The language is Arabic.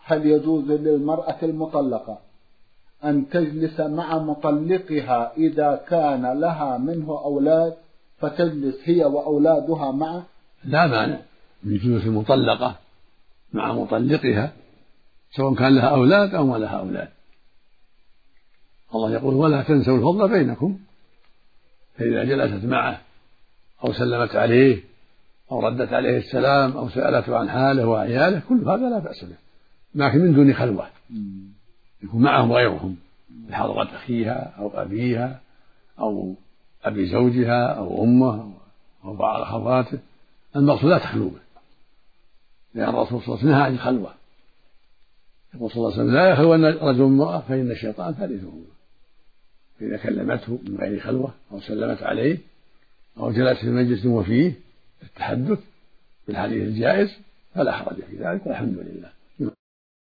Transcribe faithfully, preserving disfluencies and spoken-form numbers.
هل يجوز للمرأة المطلقة أن تجلس مع مطلقها إذا كان لها منه أولاد فتجلس هي وأولادها معه؟ لا مانع من جلوس المطلقة مع مطلقها سواء كان لها أولاد أو ما لها أولاد. الله يقول ولا تنسوا الفضل بينكم، فإذا جلست معه أو سلمت عليه أو ردت عليه السلام أو سألته عن حاله وعياله كل هذا لا بأس به، لكن من دون خلوة، يكون معهم غيرهم بحضرة أخيها أو أبيها أو أبي زوجها أو أمه أو بعض أخواته. المقصود لا تخلو به، لأن الرسول صلى الله عليه وسلم نهى عن الخلوة، يقول صلى الله عليه وسلم لا يخلون رجل امرأة فإن الشيطان ثالثهما. فإذا كلمته من غير خلوة أو سلمت عليه أو جلس في مجلس وفيه التحدث بالحديث الجائز فلا حرج في ذلك والحمد لله.